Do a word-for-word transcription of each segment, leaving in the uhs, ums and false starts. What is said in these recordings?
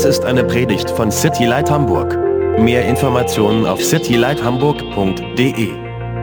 Dies ist eine Predigt von City Light Hamburg. Mehr Informationen auf city light hamburg punkt de.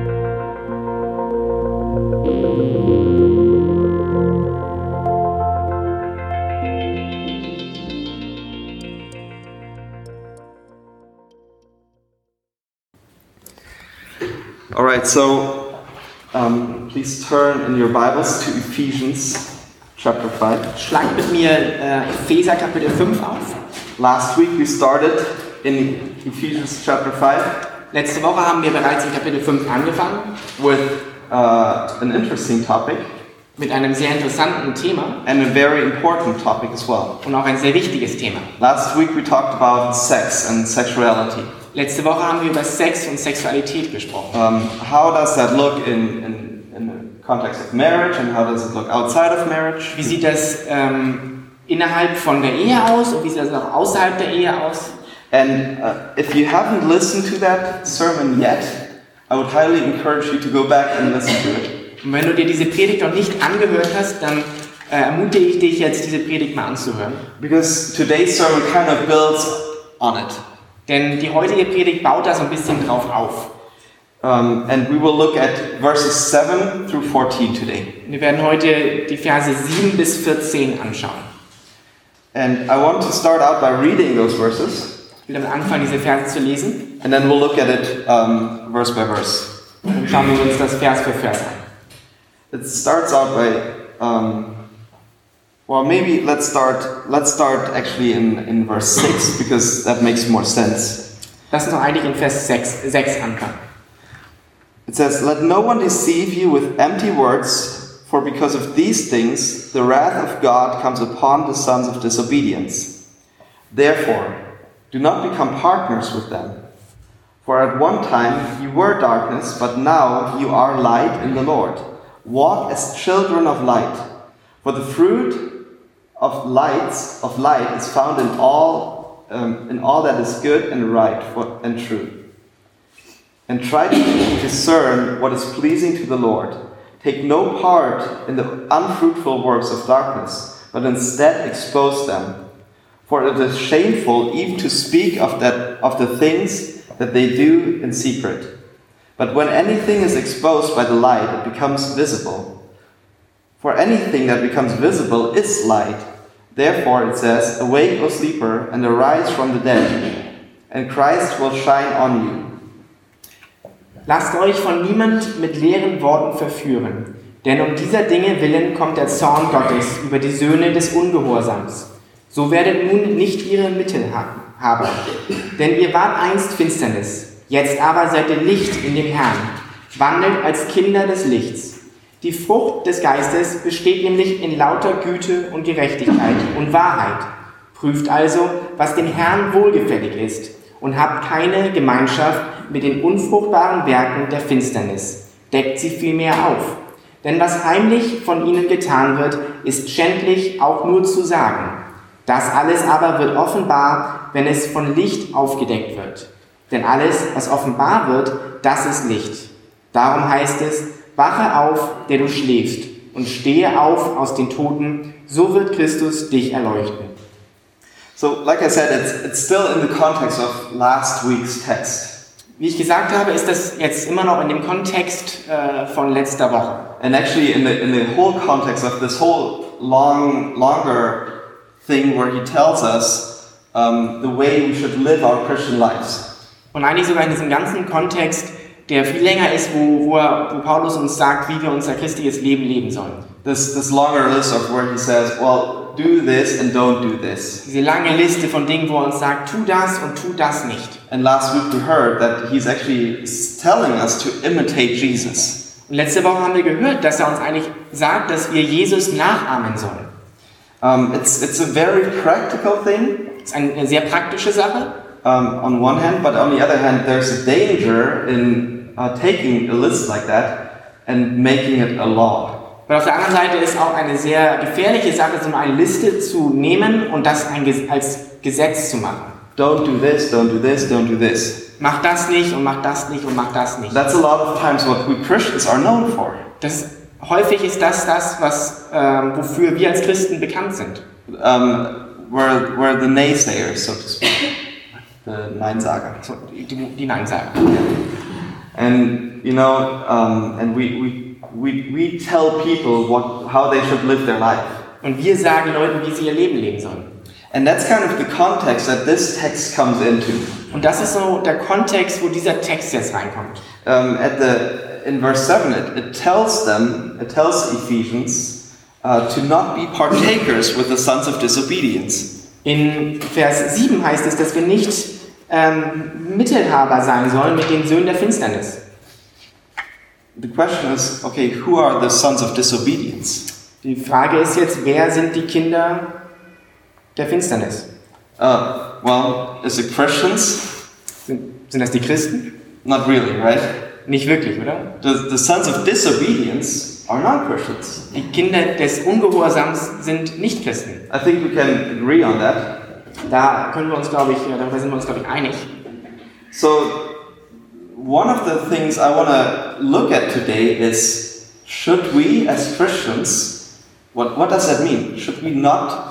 All right, so um, please turn in your Bibles to Ephesians chapter five. Schlagt mit mir äh, Epheser Kapitel fünf auf. Last week we started in Ephesians chapter five. Letzte Woche haben wir bereits in Kapitel fünf angefangen. With uh, an interesting topic. Mit einem sehr interessanten Thema. And a very important topic as well. Und auch ein sehr wichtiges Thema. Last week we talked about sex and sexuality. Letzte Woche haben wir über Sex und Sexualität gesprochen. Um, how does that look in, in, in the context of marriage and how does it look outside of marriage? Wie sieht das ähm, innerhalb von der Ehe aus und wie sieht das auch außerhalb der Ehe aus? And uh, if you haven't listened to that sermon yet, I would highly encourage you to go back and listen to it. Und wenn du dir diese Predigt noch nicht angehört hast, dann äh, ermutige ich dich jetzt, diese Predigt mal anzuhören. Because today's sermon kind of builds on it. Denn die heutige Predigt baut da so ein bisschen drauf auf. Um, and we will look at verses seven through fourteen today. Wir werden heute die Verse sieben bis vierzehn anschauen. And I want to start out by reading those verses. Ich will damit anfangen, diese Verse zu lesen. And then we'll look at it um, verse by verse. Und schauen wir uns das Vers für Vers an. It starts out by, um, well, maybe let's start. Let's start actually in, in verse six because that makes more sense. Lass uns noch eigentlich in Vers sechs, sechs anfangen. It says, "Let no one deceive you with empty words, for because of these things the wrath of God comes upon the sons of disobedience. Therefore, do not become partners with them. For at one time you were darkness, but now you are light in the Lord. Walk as children of light. For the fruit of lights of light is found in all um, in all that is good and right for, and true. And try to discern what is pleasing to the Lord. Take no part in the unfruitful works of darkness, but instead expose them. For it is shameful even to speak of that of the things that they do in secret. But when anything is exposed by the light, it becomes visible. For anything that becomes visible is light. Therefore it says, awake, O sleeper, and arise from the dead, and Christ will shine on you. Lasst euch von niemand mit leeren Worten verführen, denn um dieser Dinge willen kommt der Zorn Gottes über die Söhne des Ungehorsams. So werdet nun nicht ihre Mittel haben, denn ihr wart einst Finsternis, jetzt aber seid ihr Licht in dem Herrn, wandelt als Kinder des Lichts. Die Frucht des Geistes besteht nämlich in lauter Güte und Gerechtigkeit und Wahrheit. Prüft also, was dem Herrn wohlgefällig ist, und habt keine Gemeinschaft mit den unfruchtbaren Werken der Finsternis. Deckt sie vielmehr auf. Denn was heimlich von ihnen getan wird, ist schändlich auch nur zu sagen. Das alles aber wird offenbar, wenn es von Licht aufgedeckt wird. Denn alles, was offenbar wird, das ist Licht. Darum heißt es, wache auf, der du schläfst, und stehe auf aus den Toten, so wird Christus dich erleuchten. So, like I said, it's, it's still in the context of last week's text. Wie ich gesagt habe, ist das jetzt immer noch in dem Kontext äh, von letzter Woche. And actually in the, in the whole context of this whole long, longer thing where he tells us um, the way we should live our Christian lives. Und eigentlich sogar in diesem ganzen Kontext, der viel länger ist, wo, wo, er, wo Paulus uns sagt, wie wir unser christliches Leben leben sollen. This, this longer list of where he says, well, do this and don't do this. Diese lange Liste von Dingen, wo er uns sagt, tu das und tu das nicht. And last week we heard that he's actually telling us to imitate Jesus. Und letzte Woche haben wir gehört, dass er uns eigentlich sagt, dass wir Jesus nachahmen sollen. Um, it's, it's a very practical thing. Das ist eine sehr praktische Sache. Um, on one hand, but on the other hand, there's a danger in uh, taking a list like that and making it a law. Und auf der anderen Seite ist auch eine sehr gefährliche Sache, so eine Liste zu nehmen und das als Gesetz zu machen. Don't do this, don't do this, don't do this. Mach das nicht und mach das nicht und mach das nicht. That's a lot of times what we Christians are known for. Das, häufig ist das das, was, ähm, wofür wir als Christen bekannt sind. Um, were, were the naysayers, so to speak. The Neinsager. So, die, die Neinsager. And, you know, um, and we, we, we, we tell people what, how they should live their life. Und wir sagen Leuten, wie sie ihr Leben leben sollen. And that's kind of the context that this text comes into. Und das ist so der Kontext, wo dieser Text jetzt reinkommt. Um, at the, in verse seven, it, it tells them, it tells Ephesians, uh, to not be partakers with the sons of disobedience. In Vers sieben heißt es, dass wir nicht ähm, Mittelhaber sein sollen mit den Söhnen der Finsternis. The question is, okay, who are the sons of disobedience? Die Frage ist jetzt, wer sind die Kinder der Finsternis? Uh, well, is it Christians? Sind, sind das die Christen? Not really, right? Nicht wirklich, oder? The, the sons of disobedience are non-Christians. Die Kinder des Ungehorsams sind nicht Christen. I think we can agree on that. Da können wir uns, glaube ich, darüber sind wir uns, glaube ich, einig. So, one of the things I want to look at today is, should we as Christians, what, what does that mean? Should we not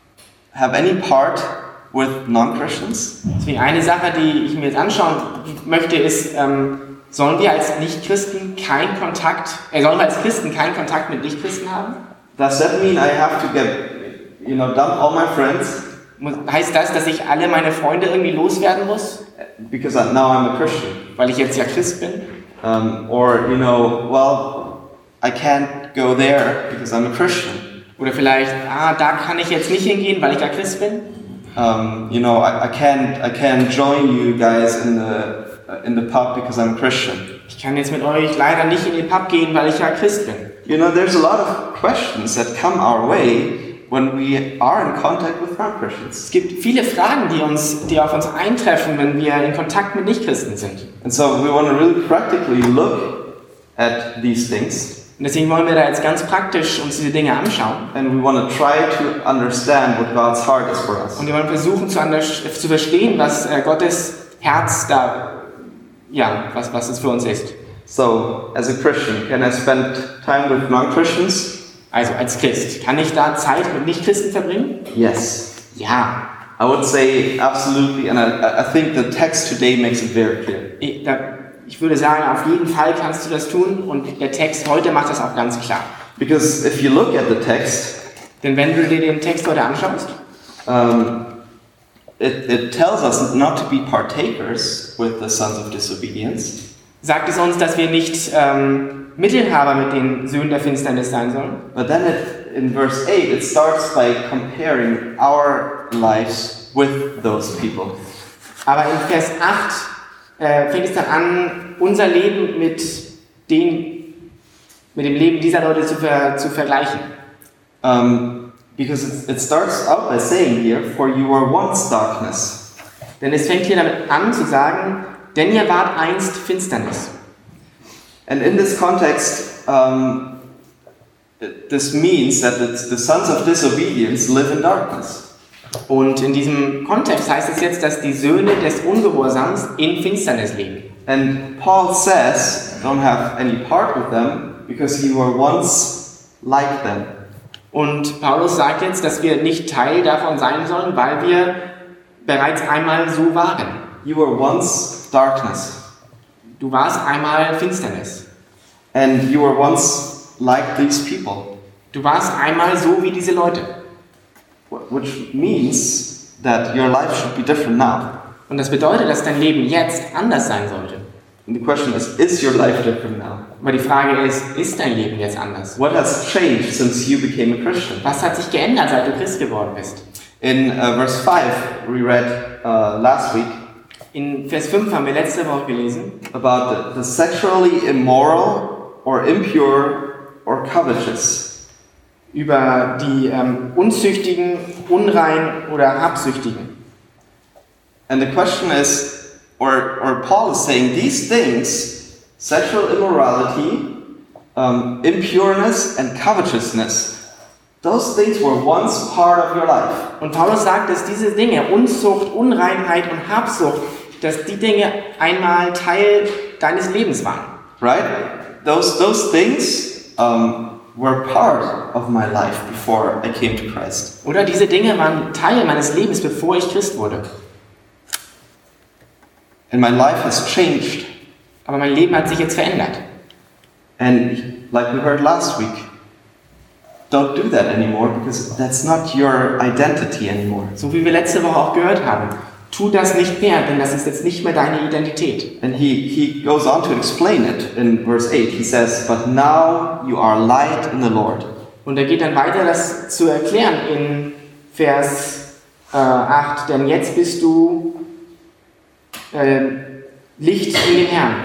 have any part with non-Christians? Deswegen eine Sache, die ich mir jetzt anschauen möchte, ist, ähm, sollen wir als Nicht-Christen keinen Kontakt, äh, sollen wir als Christen keinen Kontakt mit Nicht-Christen haben? Does that mean I have to get, you know, dump all my friends? Heißt das, dass ich alle meine Freunde irgendwie loswerden muss? Because I, now I'm a Christian. Weil ich jetzt ja Christ bin? Um, or, you know, well, I can't go there because I'm a Christian. Oder vielleicht, ah, da kann ich jetzt nicht hingehen, weil ich ja Christ bin? Um, you know, I, I can't, I can't join you guys in the in the pub because I'm a Christian. Ich kann jetzt mit euch leider nicht in den Pub gehen, weil ich ja Christ bin. You know, there's a lot of questions that come our way when we are in contact with non-Christians. Es gibt viele Fragen, die uns, die auf uns eintreffen, wenn wir in Kontakt mit Nichtchristen sind. And so we want to really practically look at these things. Und deswegen wollen wir da jetzt ganz praktisch uns diese Dinge anschauen. And we want to try to understand what God's heart is for us. Und wir wollen versuchen zu, zu verstehen, was äh, Gottes Herz da, ja, was, was es für uns ist. So, as a Christian, can I spend time with non-Christians? Also als Christ, kann ich da Zeit mit Nichtchristen verbringen? Yes. Ja. I would say absolutely, and I, I think the text today makes it very clear. Ich, da, ich würde sagen, auf jeden Fall kannst du das tun und der Text heute macht das auch ganz klar. Because if you look at the text, denn wenn du dir den Text heute anschaust, um, it, it tells us not to be partakers with the sons of disobedience. Sagt es uns, dass wir nicht ähm, Mittelhaber mit den Söhnen der Finsternis sein sollen. But then it, in verse eight, it starts by comparing our lives with those people. Aber in Vers acht äh, fängt es dann an, unser Leben mit, den, mit dem Leben dieser Leute zu, ver, zu vergleichen. Um, because it, it starts out by saying here, for you were once darkness. Denn es fängt hier damit an zu sagen, denn ihr wart einst Finsternis. And in this context, um, this means that the, the sons of disobedience live in darkness. Und in diesem Kontext heißt es jetzt, dass die Söhne des Ungehorsams in Finsternis leben. And Paul says, don't have any part with them, because you were once like them. Und Paulus sagt jetzt, dass wir nicht Teil davon sein sollen, weil wir bereits einmal so waren. You were once darkness. Du warst einmal Finsternis. And you were once like these people. Du warst einmal so wie diese Leute. Which means that your life should be different now. Und das bedeutet, dass dein Leben jetzt anders sein sollte. And the question is, is your life different now? Aber die Frage ist, ist dein Leben jetzt anders? What has changed since you became a Christian? Was hat sich geändert, seit du Christ geworden bist? In uh, verse five, we read uh, last week In Vers fünf haben wir letzte Woche gelesen about the, the sexually immoral or impure or covetous. Über die ähm, Unzüchtigen, Unrein oder Habsüchtigen. And the question is, or, or Paul is saying, these things, sexual immorality, um, impureness and covetousness, those things were once part of your life. Und Paulus sagt, dass diese Dinge, Unzucht, Unreinheit und Habsucht, dass die Dinge einmal Teil deines Lebens waren. Right? Those, those things, um, were part of my life before I came to Christ. Oder diese Dinge waren Teil meines Lebens, bevor ich Christ wurde. And my life has changed. Aber mein Leben hat sich jetzt verändert. And like we heard last week, don't do that anymore because that's not your identity anymore. So wie wir letzte Woche auch gehört haben. Tu das nicht mehr, denn das ist jetzt nicht mehr deine Identität. And he, he goes on to explain it in verse eight. He says, but now you are light in the Lord. Und er geht dann weiter, das zu erklären in Vers äh, acht. Denn jetzt bist du äh, Licht in dem Herrn.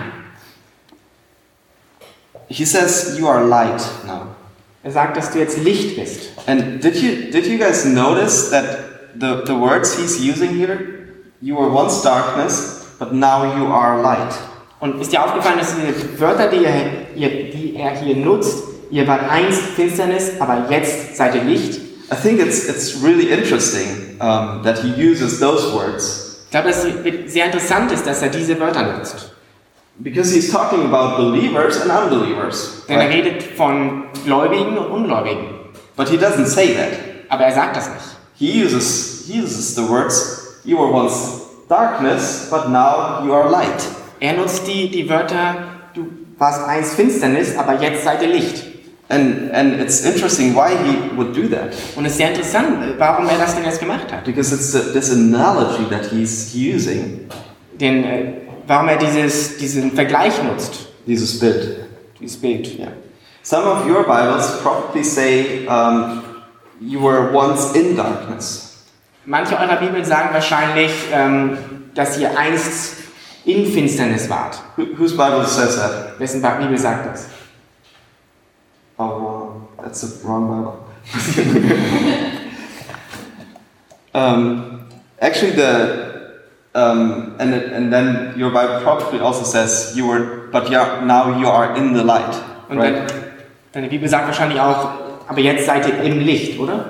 He says you are light now. Er sagt, dass du jetzt Licht bist. And did you did you guys notice that the, the words he's using here? You were once darkness, but now you are light. Und ist dir aufgefallen, dass diese Wörter, die er, die er hier nutzt, ihr wart einst Finsternis, aber jetzt seid ihr Licht? I think it's it's really interesting um, that he uses those words. Ich glaube, dass es sehr interessant ist, dass er diese Wörter nutzt. Because he's talking about believers and unbelievers. Denn er Right? redet von Gläubigen und Ungläubigen. But he doesn't say that. Aber er sagt das nicht. He uses he uses the words, you were once darkness, but now you are light. Er nutzt die, die Wörter, du warst einst Finsternis, aber jetzt seid ihr Licht. And and it's interesting why he would do that. Und es ist sehr interessant, warum er das denn jetzt gemacht hat. Because it's the, this analogy that he's using, Denn äh, warum er dieses, diesen Vergleich nutzt, dieses Bild. dieses Bild. Yeah. Some of your Bibles probably say um, you were once in darkness. Manche eurer Bibeln sagen wahrscheinlich, ähm, dass ihr einst in Finsternis wart. Who, whose Bible says that? Wessen Bibel sagt das? Oh, well, that's the wrong Bible. um, actually, the um, and it, and then your Bible probably also says you were, but you are, now you are in the light, Und right? dein, deine Bibel sagt wahrscheinlich auch, aber jetzt seid ihr im Licht, oder?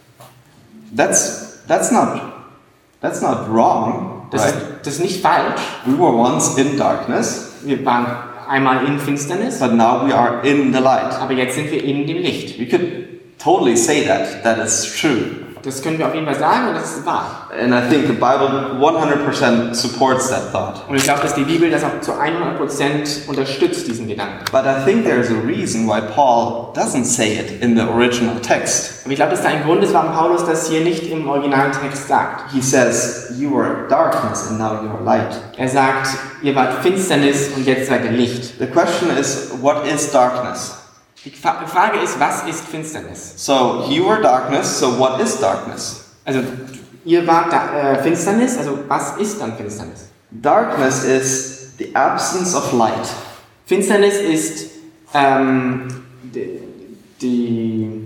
That's that's not that's not wrong, Das, right? ist, das ist nicht falsch. We were once in darkness, Wir waren einmal in Finsternis, but now we are in the light. aber jetzt sind wir in dem Licht. You could totally say that. That is true. Das können wir auf jeden Fall sagen und das ist wahr. And I think the Bible one hundred percent supports that thought. Und ich glaube, dass die Bibel das auch zu hundert Prozent unterstützt, diesen Gedanken. But I think there's a reason why Paul doesn't say it in the original text. Aber ich glaube, dass da ein Grund ist, warum Paulus das hier nicht im Originaltext sagt. He says, you were darkness and now you are light. Er sagt, ihr wart Finsternis und jetzt seid ihr Licht. The question is, what is darkness? Die Fa- Frage ist, was ist Finsternis? So, you were darkness, so what is darkness? Also, ihr wart da, äh, Finsternis, also was ist dann Finsternis? Darkness is the absence of light. Finsternis ist ähm, die, die,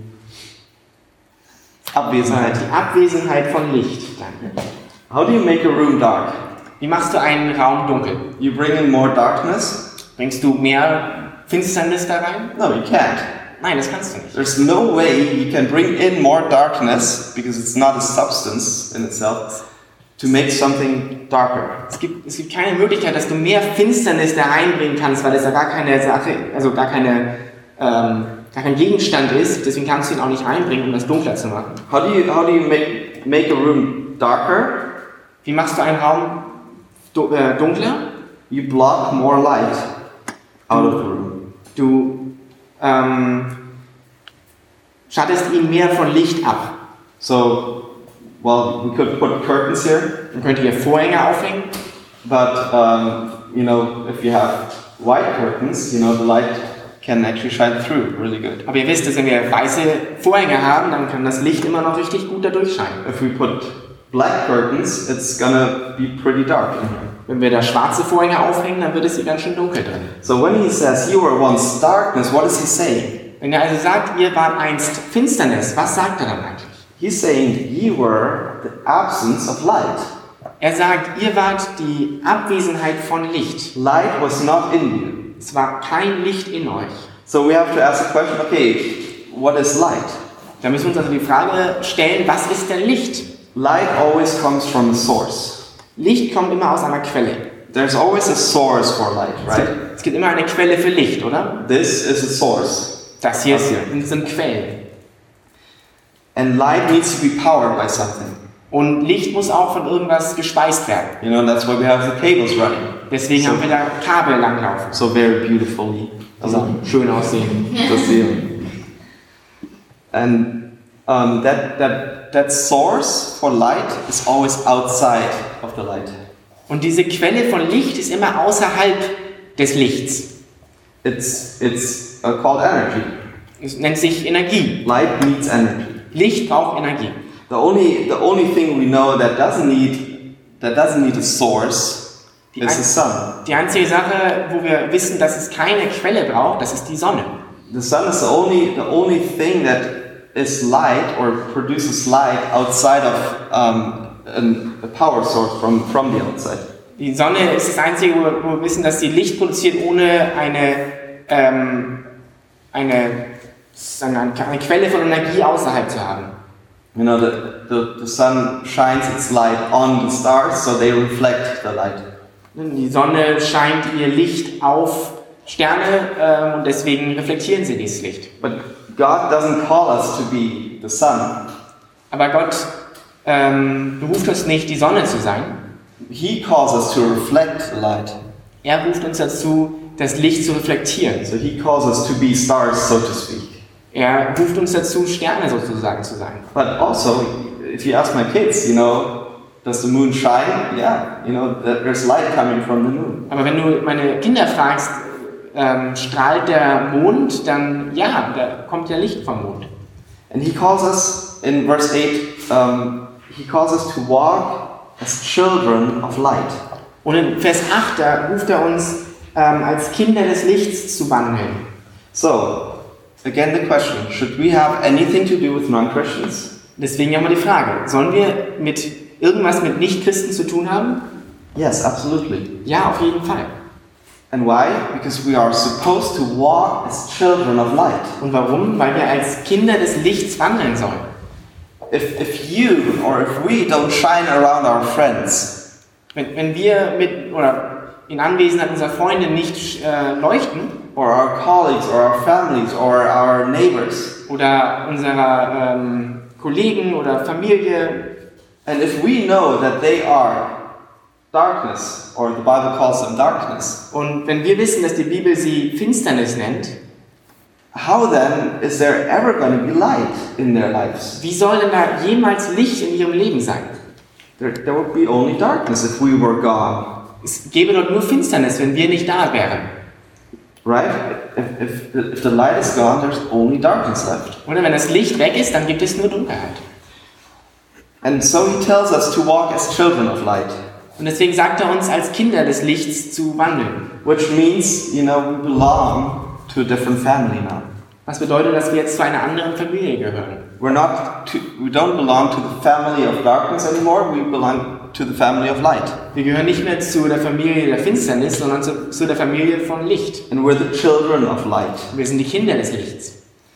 Abwesenheit. die Abwesenheit von Licht. Danke. How do you make a room dark? Wie machst du einen Raum dunkel? You bring in more darkness? Bringst du mehr Finsternis da rein? No, you can't. Nein, das kannst du nicht. There's no way you can bring in more darkness, because it's not a substance in itself, to make something darker. Es gibt, es gibt keine Möglichkeit, dass du mehr Finsternis da reinbringen kannst, weil das ja gar keine Sache, also gar keine, ähm, gar kein Gegenstand ist. Deswegen kannst du ihn auch nicht reinbringen, um das dunkler zu machen. How do you how do you make make a room darker? Wie machst du einen Raum du, äh, dunkler? You block more light out of the room. Du ähm, schattest ihn mehr von Licht ab. So, well, we could put curtains here, Dann könnt ihr Vorhänge aufhängen. but um, you know, if you have white curtains, you know, the light can actually shine through really good. Aber ihr wisst, dass wenn wir weiße Vorhänge haben, dann kann das Licht immer noch richtig gut da durchscheinen. If we put black curtains, it's gonna be pretty dark in here. Wenn wir da schwarze Vorhänge aufhängen, dann wird es hier ganz schön dunkel drin. So when he says you were once darkness, what is he saying? Wenn er also sagt, ihr wart einst Finsternis, was sagt er dann eigentlich? He's saying you were the absence of light. Er sagt, ihr wart die Abwesenheit von Licht. Light was not in you. Es war kein Licht in euch. So we have to ask the question, okay, what is light? Da müssen wir uns also die Frage stellen, was ist denn Licht? Light always comes from a source. Licht kommt immer aus einer Quelle. There's always a source for light, Es right? gibt, es gibt immer eine Quelle für Licht, oder? This is a source. Das hier Okay. sind, sind Quellen. And light needs to be powered by something. Und Licht muss auch von irgendwas gespeist werden. You know, that's why we have the cables running. Deswegen So- haben wir da Kabel langlaufen. So very beautifully. Also schön aussehen. to see. And um, that, that, that source for light is always outside of the light. Und diese Quelle von Licht ist immer außerhalb des Lichts. It's, it's uh, called energy. Es nennt sich Energie. Light needs energy. Licht braucht Energie. The only, the only thing we know that doesn't need, that doesn't need a source Die is ein- the sun. Die einzige Sache, wo wir wissen, dass es keine Quelle braucht, das ist die Sonne. The sun is the only, the only thing that is light or produces light outside of um, an, a power source from, from the outside. Die Sonne ist das Einzige, wo wo wir wissen, dass sie Licht produziert, ohne eine, ähm, eine, sagen wir, eine Quelle von Energie außerhalb zu haben. You know, the, the, the sun shines its light on the stars, so they reflect the light. Die Sonne scheint ihr Licht auf Sterne ähm, und deswegen reflektieren sie dieses Licht. But God doesn't call us to be the sun. Aber Gott ähm, beruft uns nicht, die Sonne zu sein. He calls us to reflect the light. Er ruft uns dazu, das Licht zu reflektieren. So he calls us to be stars, so to speak. Er ruft uns dazu, Sterne sozusagen zu sein. But also, if you ask my kids, you know, does the moon shine? Yeah, you know, that there's light coming from the moon. Aber wenn du meine Kinder fragst, ähm, strahlt der Mond, dann ja, da kommt ja Licht vom Mond. And he calls us, in verse eight, um, he calls us to walk as children of light. Und in Vers acht, da ruft er uns, ähm, als Kinder des Lichts zu wandeln. So, again the question, should we have anything to do with non-Christians? Deswegen haben wir die Frage, sollen wir mit irgendwas mit Nicht-Christen zu tun haben? Yes, absolutely. Ja, auf jeden Fall. And why? Because we are supposed to walk as children of light. Und warum? Weil wir als Kinder des Lichts wandeln sollen. If, if you or if we don't shine around our friends, Wenn, wenn wir mit oder in Anwesenheit unserer Freunde nicht äh, leuchten or our colleagues or our families or our neighbors, oder unserer ähm, Kollegen oder Familie, and if we know that they are darkness, or the Bible calls them darkness, und wenn wir wissen, dass die Bibel sie Finsternis nennt, how then is there ever going to be light in their lives? wie soll denn da jemals Licht in ihrem Leben sein? There, there would be only darkness if we were gone, Es gäbe dort nur Finsternis, wenn wir nicht da wären. right? If, if, if the light is gone, there's only darkness left. Oder wenn das Licht weg ist, dann gibt es nur Dunkelheit. And so he tells us to walk as children of light, Und deswegen sagt er uns, als Kinder des Lichts zu wandeln. which means, you know, we belong to a different family now. Was bedeutet, dass wir jetzt zu einer anderen Familie gehören. We're not to, we don't belong to the family of darkness anymore, we belong to the family of light. Wir gehören nicht mehr zu der Familie der Finsternis, sondern zu, zu der Familie von Licht. And we're the children of light. Wir sind die Kinder des Lichts.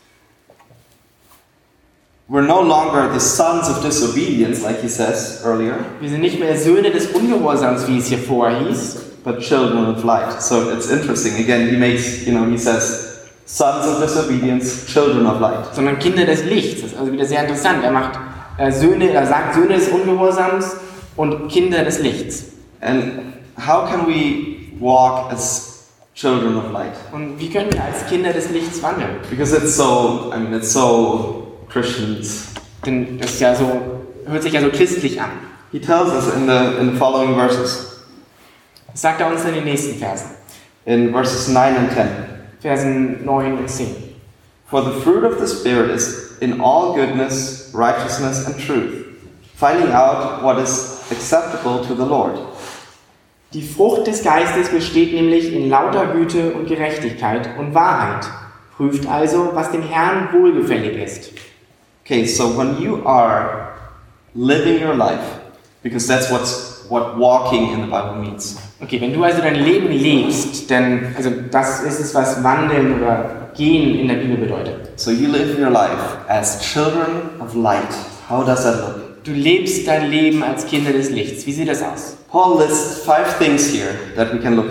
We're no longer the sons of disobedience, like he says earlier, Wir sind nicht mehr Söhne des Ungehorsams, wie es hier vorher hieß, but children of light. So it's interesting. Again, he makes, you know, he says, sons of disobedience, children of light. sondern Kinder des Lichts. Das ist also wieder sehr interessant. Er macht äh, Söhne, er sagt Söhne des Ungehorsams und Kinder des Lichts. And how can we walk as children of light? Und wie können wir als Kinder des Lichts wandeln? Because it's so, I mean, it's so Christians. Denn das ist ja so, hört sich ja so christlich an. He tells us in the, in the following verses, Das sagt er uns in den nächsten Versen. in verses nine and ten. Versen neun und zehn. For the fruit of the Spirit is in all goodness, righteousness, and truth, finding out what is acceptable to the Lord. Die Frucht des Geistes besteht nämlich in lauter Güte und Gerechtigkeit und Wahrheit. Prüft also, was dem Herrn wohlgefällig ist. Okay, so when you are living your life, because that's what's what walking in the Bible means. Okay, wenn du also dein Leben lebst, dann, also das ist es, was Wandeln oder Gehen in der Bibel bedeutet. So you live your life as children of light. How does that look? Du lebst dein Leben als Kinder des Lichts. Wie sieht das aus? Paul lists five things here that we can look at.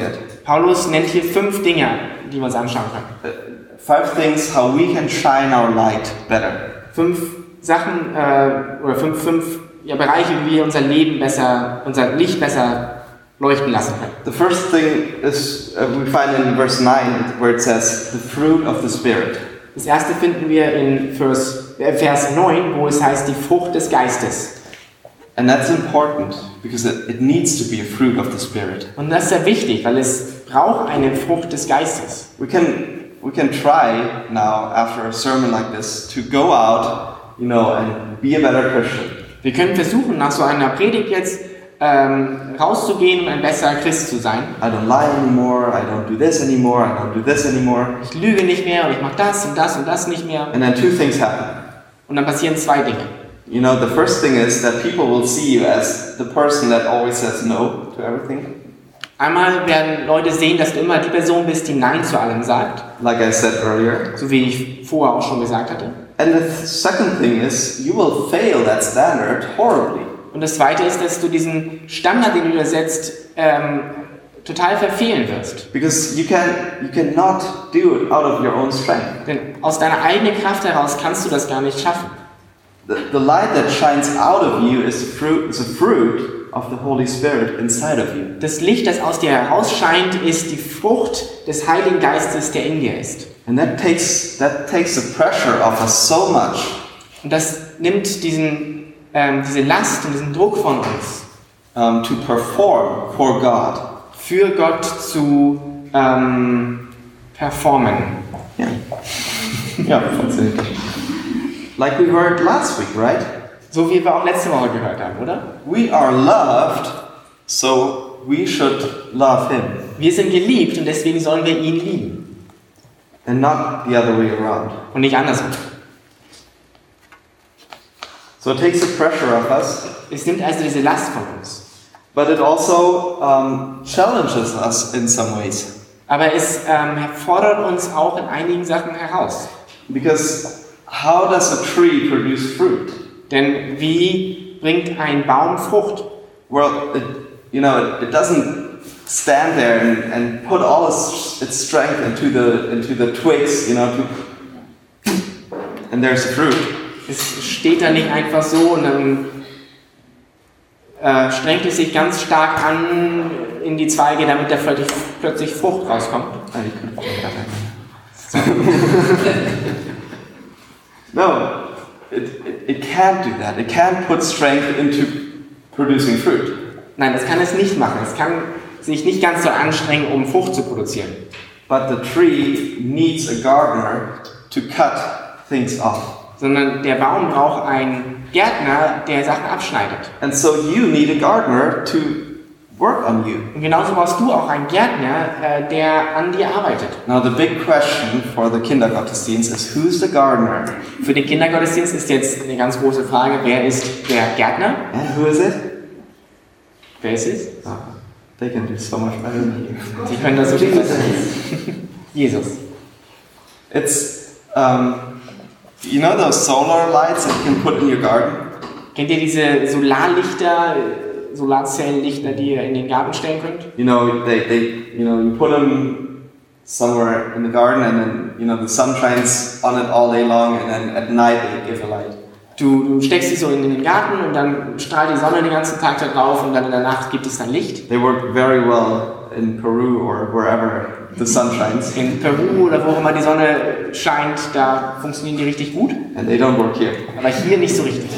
Paulus nennt hier fünf Dinge, die wir uns anschauen können. Uh, five things how we can shine our light better. Fünf Sachen äh, oder fünf, fünf ja, Bereiche, wie wir unser Leben besser, unser Licht besser leuchten lassen können. The first thing is uh, we find in verse nine where it says the fruit of the Spirit. Das erste finden wir in Vers, äh, Vers neun, wo es heißt die Frucht des Geistes. And that's important because it, it needs to be a fruit of the Spirit. Und das ist sehr wichtig, weil es braucht eine Frucht des Geistes. We can we can try now after a sermon like this to go out, you know, and be a better Christian. Wir können versuchen, nach so einer Predigt jetzt ähm, rauszugehen und ein besserer Christ zu sein. I don't lie anymore, I don't do this anymore, I don't do this anymore. Ich lüge nicht mehr und ich mache das und das und das nicht mehr. And then two things happen. Und dann passieren zwei Dinge. You know, the first thing is that people will see you as the person that always says no to everything. Einmal werden Leute sehen, dass du immer die Person bist, die Nein zu allem sagt. Like I said earlier. So wie ich vorher auch schon gesagt hatte. And the second thing is you will fail that standard horribly. Und das Zweite ist, dass du diesen Standard, den du da setzt, ähm, total verfehlen wirst. Because you can you cannot do it out of your own strength. Denn aus deiner eigenen Kraft heraus kannst du das gar nicht schaffen. The, the light that shines out of you is the fruit is a fruit of the Holy Spirit inside of you. Das Licht, das aus dir herausscheint, ist die Frucht des Heiligen Geistes, der in dir ist. And that takes that takes the pressure off us so much. Und das nimmt diesen, ähm, diese Last und diesen Druck von uns, Um, to perform for God. für Gott zu ähm, performen. Yeah. Yeah, that's it. Like we heard last week, right? So wie wir auch letzte Woche gehört haben, oder? We are loved, so we should love Him, Wir sind geliebt und deswegen sollen wir ihn lieben. and not the other way around. Und nicht andersrum. So it takes the pressure off us, Es nimmt also diese Last von uns. but it also um, challenges us in some ways. Aber es ähm, fordert uns auch in einigen Sachen heraus. Because how does a tree produce fruit? Denn wie bringt ein Baum Frucht? Well, it, you know, it, it doesn't stand there and, and put all its, its strength into the into the twigs, you know, to, and there's fruit. Es steht da nicht einfach so und dann äh, strengt es sich ganz stark an in die Zweige, damit da plötzlich, plötzlich Frucht rauskommt. Oh, you could have done that. No, it, it, it can't do that. It can't put strength into producing fruit. Nein, das kann es nicht machen. Es kann sich nicht ganz so anstrengen, um Frucht zu produzieren. But the tree needs a gardener to cut things off. Sondern der Baum braucht einen Gärtner, der Sachen abschneidet. And so you need a gardener to work on you. Und genauso brauchst du auch einen Gärtner, äh, der an dir arbeitet. Now the big question for the Kindergottesdienst is who's the gardener? Für den Kindergottesdienst ist jetzt eine ganz große Frage, wer ist der Gärtner? And who is it? Wer ist es? Oh, they can do so much better than you. Sie können das so viel besser. Jesus. It's, um, you know those solar lights that you can put in your garden? Kennt ihr diese Solarlichter, Solarzellenlichter, die ihr in den Garten stellen könnt? You know, they, they, you know, you put them somewhere in the garden and then, you know, the sun shines on it all day long and then at night they give a light. Du, du steckst sie so in den Garten und dann strahlt die Sonne den ganzen Tag da drauf und dann in der Nacht gibt es dann Licht. They work very well in Peru or wherever the sun shines. In Peru oder wo immer die Sonne scheint, da funktionieren die richtig gut. And they don't work here. Aber hier nicht so richtig.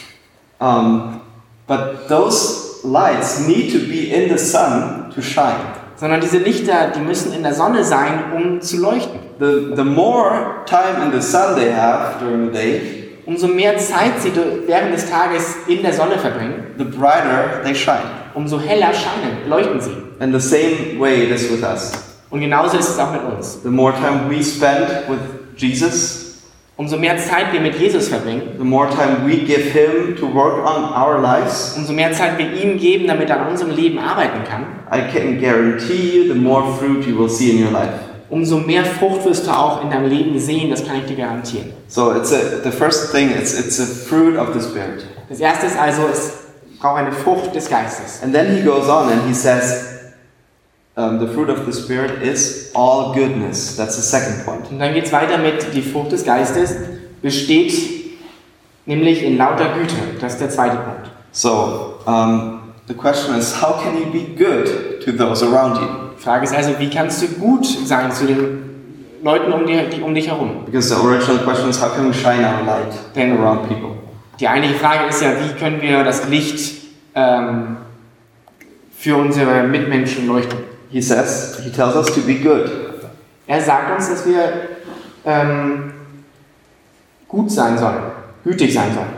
Um, but those lights need to be in the sun to shine. Sondern diese Lichter, die müssen in der Sonne sein, um zu leuchten. The, the more time in the sun they have during the day, Umso mehr Zeit sie während des Tages in der Sonne verbringen, the brighter they shine. umso heller scheinen, leuchten sie. And the same way it is with us. Und genauso ist es auch mit uns. The more time we spend with Jesus, Umso mehr Zeit wir mit Jesus verbringen, the more time we give Him to work on our lives, umso mehr Zeit wir ihm geben, damit er an unserem Leben arbeiten kann, I can guarantee you the more fruit you will see in your life. umso mehr Frucht wirst du auch in deinem Leben sehen, das kann ich dir garantieren. So it's a, the first thing, it's, it's a fruit of the Spirit. Das erste ist also, es braucht eine Frucht des Geistes. And then he goes on and he says, um, the fruit of the Spirit is all goodness. That's the second point. Und dann geht es weiter mit, die Frucht des Geistes besteht nämlich in lauter Güte. Das ist der zweite Punkt. So, um, the question is, how can you be good to those around you? Die Frage ist also, wie kannst du gut sein zu den Leuten um, die, die um dich herum? Because the original question is, how can we shine our light Denn around people? die eigentliche Frage ist ja, wie können wir das Licht ähm, für unsere Mitmenschen leuchten? He says, he tells us to be good. Er sagt uns, dass wir ähm, gut sein sollen, gütig sein sollen.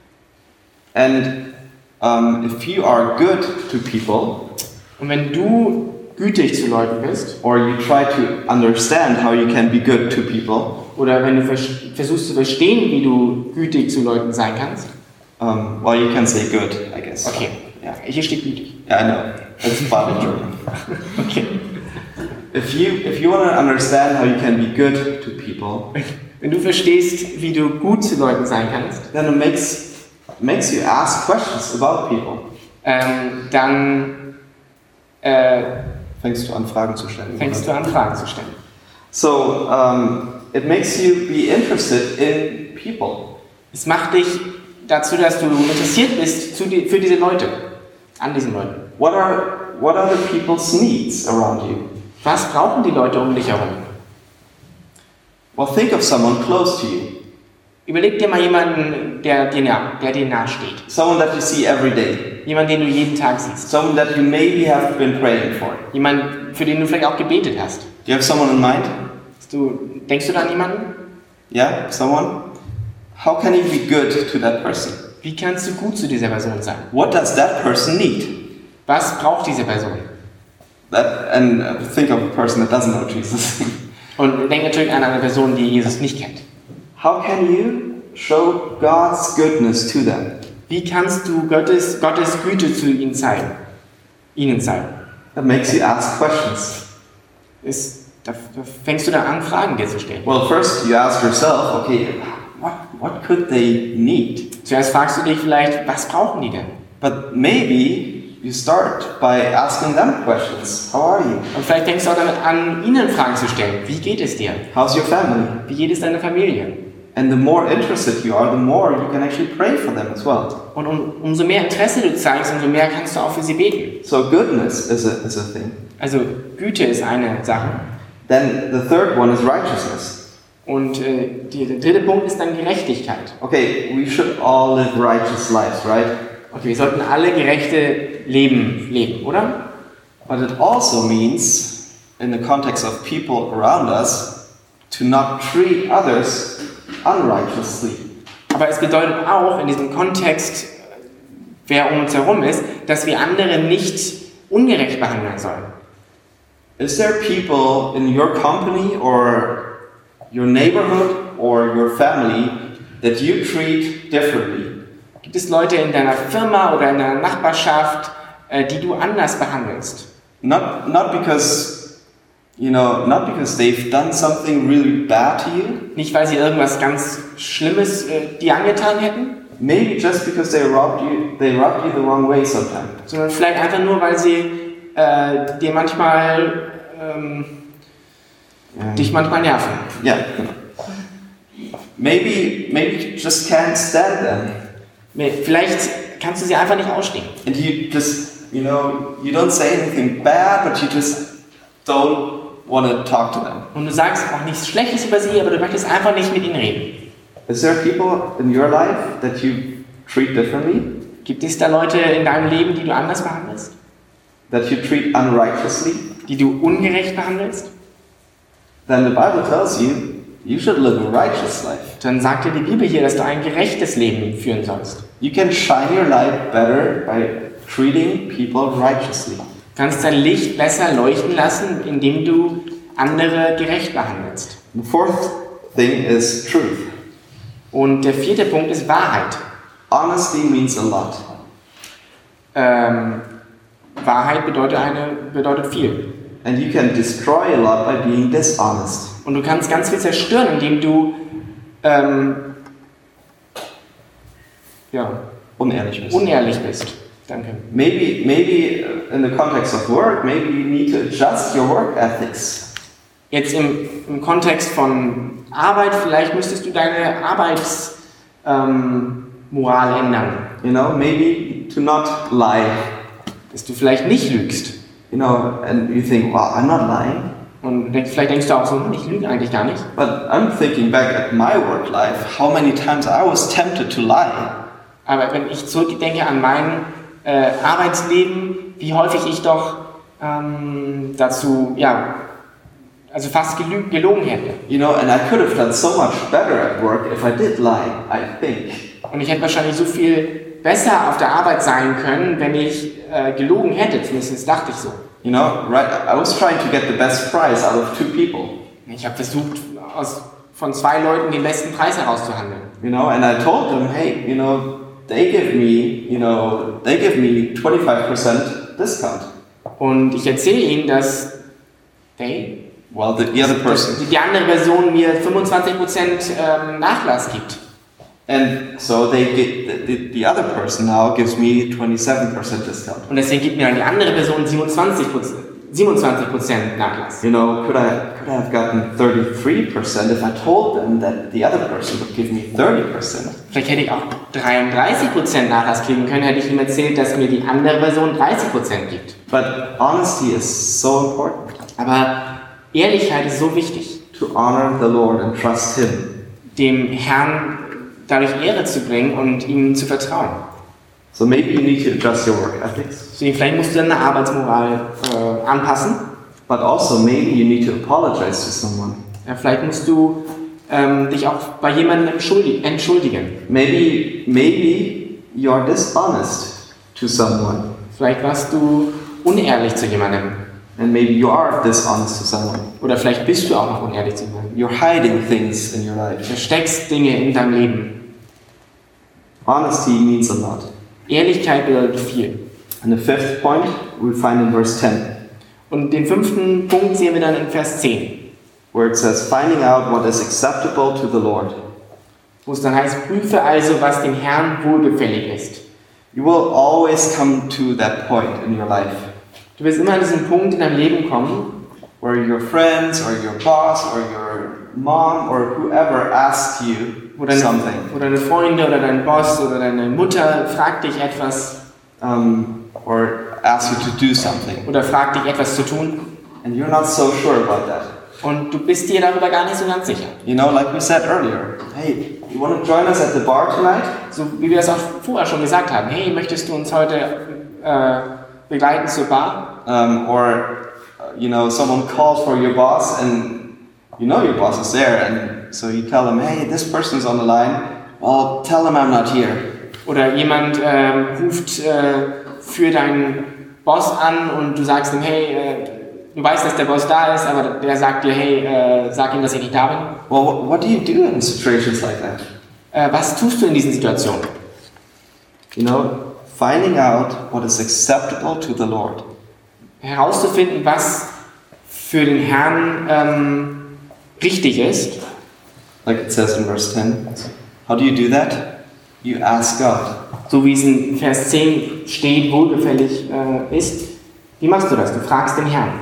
And um, if you are good to people, Und wenn du gütig zu Leuten bist, or you try to understand how you can be good to people, oder wenn du vers versuchst zu verstehen, wie du gütig zu Leuten sein kannst, um, well, you can say good, I guess. okay, Yeah, hier steht gütig. yeah, I know. It's fun in German. Okay. If you if you want to understand how you can be good to people, Wenn du verstehst, wie du gut zu Leuten sein kannst, then it makes makes you ask questions about people. ähm, dann äh, Fängst du an, Fragen zu stellen. fängst du an, Fragen zu stellen. So um, it makes you be interested in people. Es macht dich dazu, dass du interessiert bist zu die, für diese Leute, an diesen Leuten. What are what are the people's needs around you? Was brauchen die Leute um dich herum? Well, think of someone close to you, Überleg dir mal jemanden, der dir, nah, der dir nahe steht. someone that you see every day, Jemanden, den du jeden Tag siehst. someone that you maybe have been praying for. Jemanden, für den du vielleicht auch gebetet hast. Do you have someone in mind? Du, denkst du da an jemanden? Yeah, someone? How can you be good to that person? Wie kannst du gut zu dieser Person sein? What does that person need? Was braucht diese Person? That, and uh, think of a person that doesn't know Jesus. Und denk natürlich an eine Person, die Jesus nicht kennt. How can you show God's goodness to them? Wie kannst du Gottes, Gottes Güte zu ihnen zeigen? Ihnen zeigen? That makes you ask questions. Ist, da, da fängst du dann an, Fragen dir zu stellen. Well, first you ask yourself, okay, what, what could they need? Zuerst fragst du dich vielleicht, was brauchen die denn? But maybe you start by asking them questions. How are you? Und vielleicht fängst du auch damit an, ihnen Fragen zu stellen. Wie geht es dir? How's your family? Wie geht es deiner Familie? And the more interested you are, the more you can actually pray for them as well. Und um, umso mehr Interesse du zeigst, umso mehr kannst du auch für sie beten. So goodness is a, is a thing. Also Güte ist eine Sache. Then the third one is righteousness. Und äh, die, der dritte Punkt ist dann Gerechtigkeit. Okay, we should all live righteous lives, right? Okay, wir sollten alle gerechte Leben leben, oder? But it also means, in the context of people around us, to not treat others unrighteously. Aber es bedeutet auch in diesem Kontext, wer um uns herum ist, dass wir andere nicht ungerecht behandeln sollen. Is there people in your company or your neighborhood or your family that you treat differently? Gibt es Leute in deiner Firma oder in deiner Nachbarschaft, äh, die du anders behandelst? Not, not because, you know, not because they've done something really bad to you. Nicht, weil sie irgendwas ganz Schlimmes äh, dir angetan hätten, Maybe just because they robbed you, they robbed you the wrong way sometimes. sondern vielleicht einfach nur, weil sie äh, dir manchmal, ähm, Yeah. dich manchmal nerven. Yeah. Maybe, maybe you just can't stand them, Vielleicht kannst du sie einfach nicht ausstehen. and you just, you know, you don't say anything bad, but you just don't want to talk to them. Und du sagst auch nichts Schlechtes über sie, aber du möchtest einfach nicht mit ihnen reden. Is there people in your life that you treat differently, Gibt es da Leute in deinem Leben, die du anders behandelst? that you treat unrighteously? Die du ungerecht behandelst? Then the Bible tells you you should live a righteous life. Dann sagt dir die Bibel hier, dass du ein gerechtes Leben führen sollst. You can shine your light better by treating people righteously. Du kannst dein Licht besser leuchten lassen, indem du andere gerecht behandelst. The fourth thing is truth. Und der vierte Punkt ist Wahrheit. Honesty means a lot. Ähm, Wahrheit bedeutet, eine, bedeutet viel. And you can destroy a lot by being dishonest. Und du kannst ganz viel zerstören, indem du ähm, ja, Unehrlich bist. unehrlich bist. Danke. Maybe, maybe in the context of work, maybe you need to adjust your work ethics. Jetzt im, im Kontext von Arbeit, vielleicht müsstest du deine Arbeitsmoral ähm, ändern. You know, maybe to not lie. Dass du vielleicht nicht lügst. You know, and you think, well, I'm not lying. Und denk, vielleicht denkst du auch so, ich lüge eigentlich gar nicht. But I'm thinking back at my work life, how many times I was tempted to lie. Aber wenn ich zurückdenke an mein äh, Arbeitsleben, wie häufig ich doch ähm, dazu, ja, also fast gelü- gelogen hätte. You know, and I could have done so much better at work if I did lie, I think. Und ich hätte wahrscheinlich so viel besser auf der Arbeit sein können, wenn ich äh, gelogen hätte, zumindest dachte ich so. You know, right? I was trying to get the best price out of two people. Ich habe versucht, aus, von zwei Leuten den besten Preis herauszuhandeln. You know, and I told them, hey, you know, they give me, you know, they give me twenty-five percent discount. Und ich erzähle ihnen, dass they, Well, the, the other person. dass die andere Person mir fünfundzwanzig Prozent ähm, Nachlass gibt. And so they get, the, the other person now gives me twenty-seven percent discount. Und deswegen gibt mir dann die andere Person siebenundzwanzig Prozent Nachlass. You know, could I could I have gotten thirty-three percent if I told them that the other person would give me thirty percent? Vielleicht hätte ich auch dreiunddreißig Prozent Nachlass kriegen können, hätte ich ihm erzählt, dass mir die andere Person dreißig Prozent gibt. But honesty is so important. Aber Ehrlichkeit ist so wichtig, To honor the Lord and trust Him. dem Herrn dadurch Ehre zu bringen und ihm zu vertrauen. So maybe you need to adjust your work ethics, Deswegen vielleicht musst du deine Arbeitsmoral äh, anpassen. but also maybe you need to apologize to someone. Ja, vielleicht musst du ähm, dich auch bei jemandem entschuldi- entschuldigen. Maybe maybe you are dishonest to someone, Vielleicht warst du unehrlich zu jemandem. and maybe you are dishonest to someone. Oder vielleicht bist du auch noch unehrlich zu jemandem. You're hiding things in your Du life. versteckst Dinge in deinem Leben. Honesty means a lot. Ehrlichkeit bedeutet viel. And the fifth point we find in verse ten, Und den fünften Punkt sehen wir dann in Vers zehn, where it says, finding out what is acceptable to the Lord. wo es dann heißt, prüfe also, was dem Herrn wohlgefällig ist. You will always come to that point in your life Du wirst immer an diesen Punkt in deinem Leben kommen, where your friends or your boss or your mom or whoever asks you wo deine, something, wo deine Freunde oder dein Boss oder deine Mutter fragt dich etwas um, or asks you to do something, oder fragt dich etwas zu tun and you're not so sure about that. und du bist dir darüber gar nicht so ganz sicher. You know, like we said earlier, hey, you want to join us at the bar tonight? So wie wir das auch vorher schon gesagt haben, hey, möchtest du uns heute äh, begleiten zur Bar? Um, or, uh, you know, someone calls for your boss and you know your boss is there, and so you tell them, hey, this person's on the line, well, tell them I'm not here. Oder jemand ähm, ruft äh, für deinen Boss an und du sagst ihm, hey, äh, du weißt, dass der Boss da ist, aber der sagt dir, hey, äh, sag ihm, dass ich nicht da bin. Well, what, what do you do in situations like that? Äh, was tust du in diesen Situationen? You know, finding out what is acceptable to the Lord. Herauszufinden, was für den Herrn ähm, richtig ist. Like it says in verse ten. How do you do that? You ask God. So wie es in Vers zehn steht, wohlgefällig äh, ist. Wie machst du das? Du fragst den Herrn.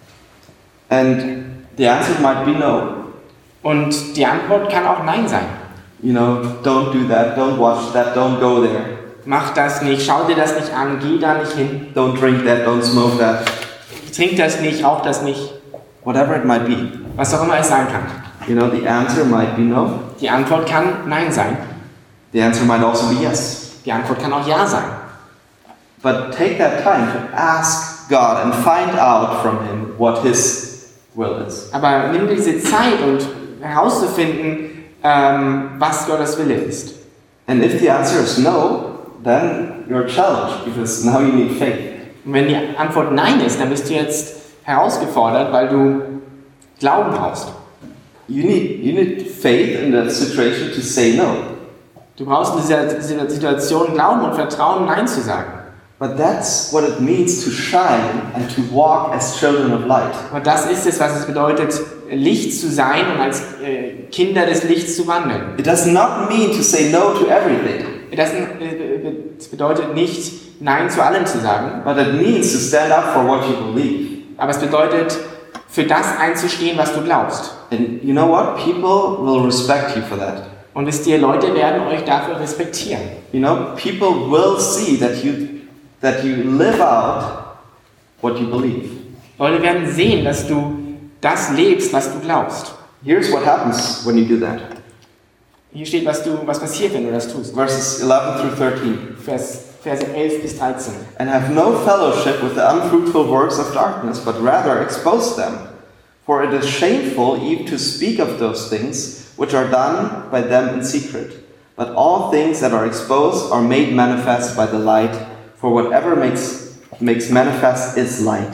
And the answer might be no. Und die Antwort kann auch Nein sein. You know, don't do that, don't watch that, don't go there. Mach das nicht, schau dir das nicht an, geh da nicht hin. Don't drink that, don't smoke that. Trink das nicht, rauch das nicht. Whatever it might be. Was auch immer es sein kann. You know, the answer might be no. Die Antwort kann Nein sein. The answer might also be yes. Die Antwort kann auch Ja sein. But take that time to ask God and find out from Him what His will is. Aber nimm dir diese Zeit und herauszufinden, ähm, was Gottes Wille ist. And if the answer is no, then you're challenged because now you need faith. Und wenn die Antwort Nein ist, dann bist du jetzt herausgefordert, weil du Glauben brauchst. You need, you need faith in that situation to say no. Du brauchst in dieser, dieser Situation Glauben und Vertrauen, Nein zu sagen. But that's what it means to shine and to walk as children of light. Und das ist es, was es bedeutet, Licht zu sein und als äh, Kinder des Lichts zu wandeln. It does not mean to say no to everything. Das, äh, das bedeutet nicht, Nein zu allem zu sagen, but it means to stand up for what you believe. aber es bedeutet, für das einzustehen, was du glaubst. And you know what? People will respect you for that. Und wisst ihr, Leute werden euch dafür respektieren. You know, people will see that you that you live out what you believe. Leute werden sehen, dass du das lebst, was du glaubst. Here's what happens when you do that. Hier steht, was, du, was passiert, wenn du das tust. Verses eleven through thirteen. Vers, Verse elf bis dreizehn. And have no fellowship with the unfruitful works of darkness, but rather expose them. For it is shameful even to speak of those things which are done by them in secret. But all things that are exposed are made manifest by the light, for whatever makes, makes manifest is light.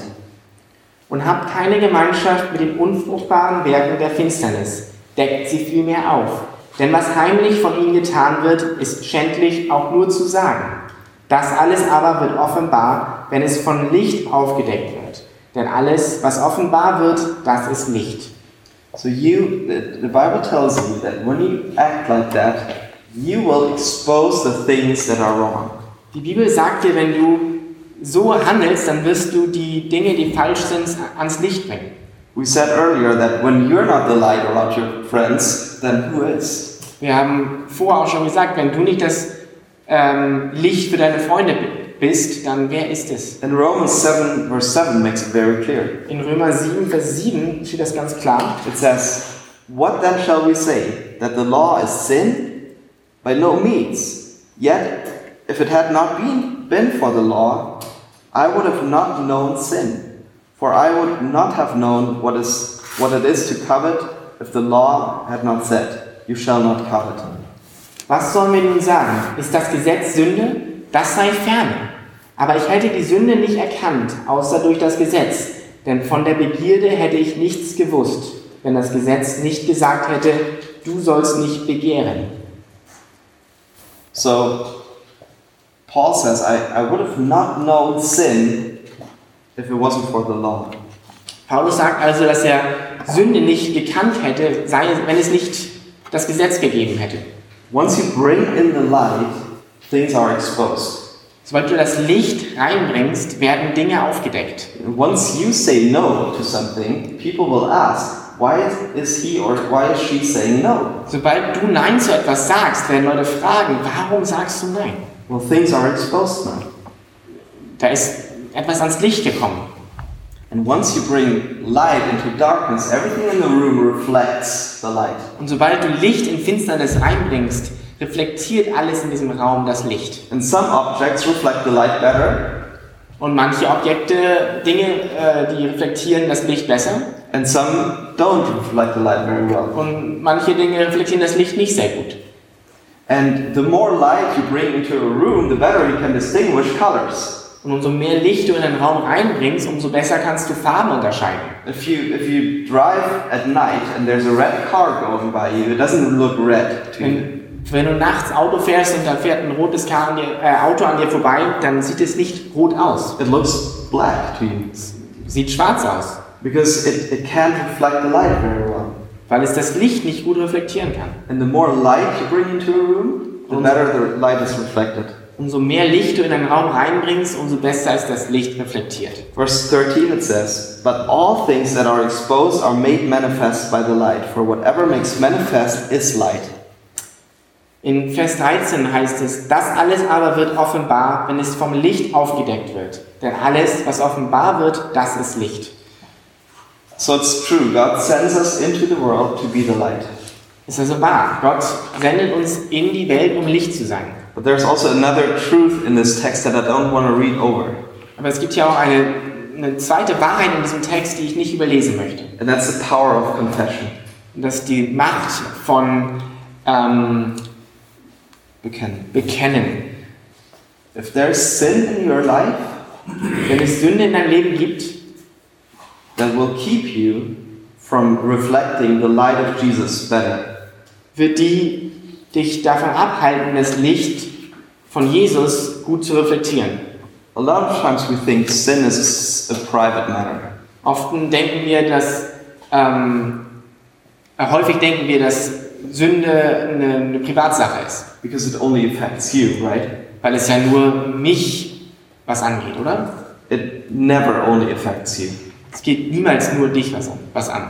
Und habt keine Gemeinschaft mit den unfruchtbaren Werken der Finsternis, deckt sie vielmehr auf. Denn was heimlich von ihnen getan wird, ist schändlich auch nur zu sagen. Das alles aber wird offenbar, wenn es von Licht aufgedeckt wird. Denn alles, was offenbar wird, das ist Licht. So you, the, the Bible tells you that when you act like that, you will expose the things that are wrong. Die Bibel sagt dir, wenn du so handelst, dann wirst du die Dinge, die falsch sind, ans Licht bringen. We said earlier that when you're not the light around your friends, then who is? Wir haben vorher auch schon gesagt, wenn du nicht das ähm, Licht für deine Freunde bist, dann wer ist es? And Romans seven verse seven makes it very clear. In Römer sieben, Vers sieben steht das ganz klar. It says, "What then shall we say? That the law is sin? By no means. Yet, if it had not been, been for the law, I would have not known sin. For I would not have known what is what it is to covet if the law had not said, you shall not covet." Was sollen wir nun sagen? Ist das Gesetz Sünde? Das sei ferne. Aber ich hätte die Sünde nicht erkannt, außer durch das Gesetz. Denn von der Begierde hätte ich nichts gewusst, wenn das Gesetz nicht gesagt hätte, du sollst nicht begehren. So, Paul says, I, I would have not known sin if it wasn't for the law. Paulus sagt also, dass er Sünde nicht gekannt hätte, sei, wenn es nicht das Gesetz gegeben hätte. Once you bring in the light, things are exposed. Sobald du das Licht reinbringst, werden Dinge aufgedeckt. And once you say no to something, people will ask, why is he or why is she saying no? Sobald du Nein zu etwas sagst, werden Leute fragen, warum sagst du Nein? Well, things are exposed now. Da ist etwas ans Licht gekommen. And once you bring light into darkness, everything in the room reflects the light. Und sobald du Licht in Finsternis reinbringst, reflektiert alles in diesem Raum das Licht. And some objects reflect the light better, Und manche Objekte, Dinge, äh, die reflektieren das Licht besser. and some don't reflect the light very well. Und manche Dinge reflektieren das Licht nicht sehr gut. And the more light you bring into a room, the better you can distinguish colors. Und umso mehr Licht du in den Raum reinbringst, umso besser kannst du Farben unterscheiden. If you if you drive at night and there's a red car going by you, it doesn't look red to you. Wenn, wenn du nachts Auto fährst und da fährt ein rotes Car an dir, äh, Auto an dir vorbei, dann sieht es nicht rot aus. It looks black to you Sieht schwarz aus, because it, it can't reflect the light very well. weil es das Licht nicht gut reflektieren kann. And the more light you bring into a room, the better the light is reflected. Umso mehr Licht du in einen Raum reinbringst, umso besser ist das Licht reflektiert. Verse thirteen it says, "But all things that are exposed are made manifest by the light, for whatever makes manifest is light." In Vers dreizehn heißt es, das alles aber wird offenbar, wenn es vom Licht aufgedeckt wird. Denn alles, was offenbar wird, das ist Licht. So it's true, God sends us into the world to be the light. Ist also wahr. Gott sendet uns in die Welt, um Licht zu sein. But there's also another truth in this text that I don't want to read over. Aber es gibt ja auch eine, eine zweite Wahrheit in diesem Text, die ich nicht überlesen möchte. And that's the power of confession. Und das ist die Macht von ähm, Bekennen. Bekennen. If there's sin in your life, Wenn es Sünde in deinem Leben gibt, that will keep you from reflecting the light of Jesus better. wird die dich davon abhalten, das Licht von Jesus gut zu reflektieren. A lot of times we think sin is a private matter. Oft denken wir, dass ähm, äh, häufig denken wir, dass Sünde eine, eine Privatsache ist, Because it only affects you, right? weil es ja nur mich was angeht, oder? It never only affects you. Es geht niemals nur dich was an. Was an.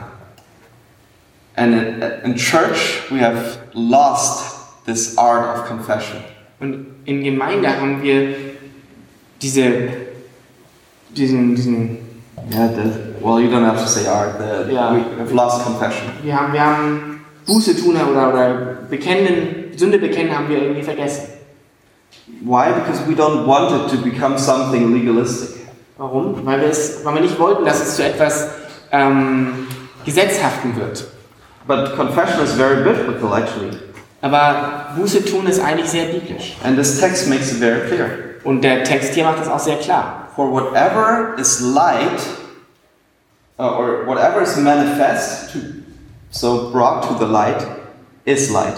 And in, in church, we have lost this art of confession. Und in Gemeinde haben wir diese, diesen, diesen Yeah, the, well, you don't have to say art. The, Yeah. We have lost confession. wir haben, wir haben Buße tun oder, oder bekennen, Sünde bekennen haben wir irgendwie vergessen. Why? Because we don't want it to become something legalistic. Warum? Weil wir, es, weil wir nicht wollten, dass es zu etwas ähm, Gesetzhaften wird. But confession is very biblical, actually. Aber Buße tun ist eigentlich sehr biblisch. And this text makes it very clear. Und der Text hier macht das auch sehr klar. For whatever is light, uh, or whatever is manifest, to, so brought to the light, is light.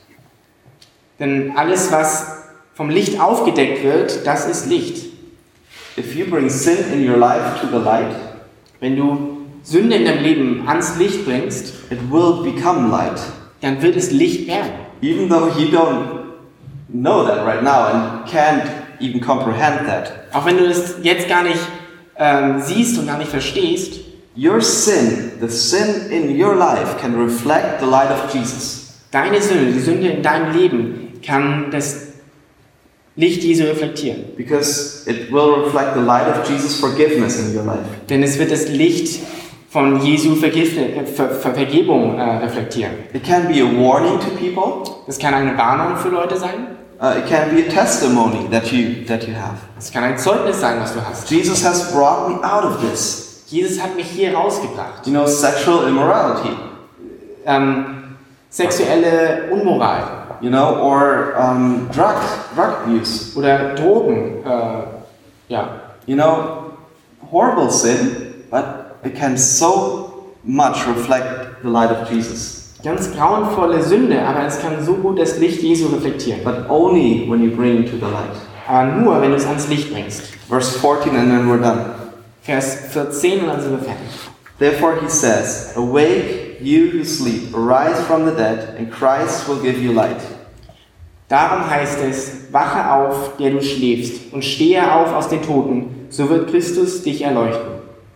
Denn alles, was vom Licht aufgedeckt wird, das ist Licht. If you bring sin in your life to the light, Wenn du Sünde in deinem Leben ans Licht bringst, it will become light. dann wird es Licht werden. Even though you don't know that right now and can't even comprehend that. Auch wenn du es jetzt gar nicht ähm, siehst und gar nicht verstehst, Your sin, the sin in your life, can reflect the light of Jesus. deine Sünde, die Sünde in deinem Leben, kann das Licht Jesu reflektieren. Because it will reflect the light of Jesus' forgiveness in your life. Denn es wird das Licht von Jesu Vergifne, äh, Ver, Ver, Vergebung äh, reflektieren. It can be a warning to people. Das kann eine Warnung für Leute sein. Uh, it can be a testimony that you that you have. Es kann ein Zeugnis sein, was du hast. Jesus has brought me out of this. Jesus hat mich hier rausgebracht. You know, sexual immorality. Ähm, sexuelle Unmoral You know, or um, drug drug abuse. oder Drogen. Äh, ja. You know, horrible sin, but it can so much reflect the light of Jesus. Ganz grauenvolle Sünde, aber es kann so gut das Licht Jesu reflektieren. But only when you bring it to the light. Aber nur, wenn du es ans Licht bringst. Verse fourteen, and then we're done. Vers vierzehn und dann sind wir fertig. Therefore he says, awake, you who sleep, arise from the dead, and Christ will give you light. Darum heißt es, wache auf, der du schläfst, und stehe auf aus den Toten, so wird Christus dich erleuchten.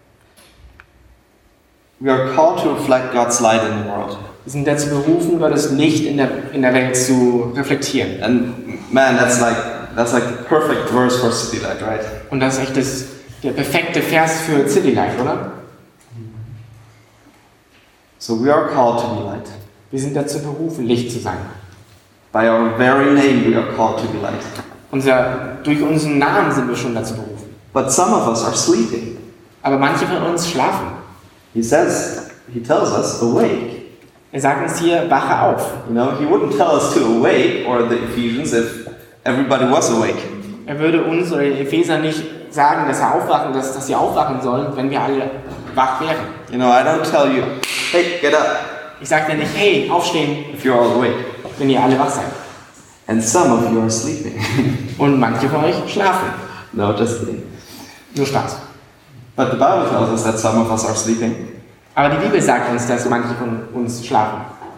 We are called to reflect God's light in the world. Wir sind dazu berufen, Gottes Licht in der, in der Welt zu reflektieren. And man, that's like that's like the perfect verse for City Light, right? Und das ist echt das, der perfekte Vers für City Life, oder? So we are called to be light. Wir sind dazu berufen, Licht zu sein. By our very name we are called to be light. Unser, durch unseren Namen sind wir schon dazu berufen. But some of us are sleeping. Aber manche von uns schlafen. He says, he tells us, awake. Er sagt uns hier, wache auf. You know, he wouldn't tell us to awake, or the Ephesians, if everybody was awake. Er würde uns oder den Epheser nicht sagen, dass er aufwachen, dass, dass sie aufwachen sollen, wenn wir alle wach wären. You know, I don't tell you, hey, get up, Ich sage dir nicht, hey, aufstehen, if you're all awake. wenn ihr alle wach seid. And some of you are sleeping. Und manche von euch schlafen. No, just kidding. Nur Spaß. But the Bible tells us that some of us are sleeping. Aber die Bibel sagt uns, dass manche von uns schlafen.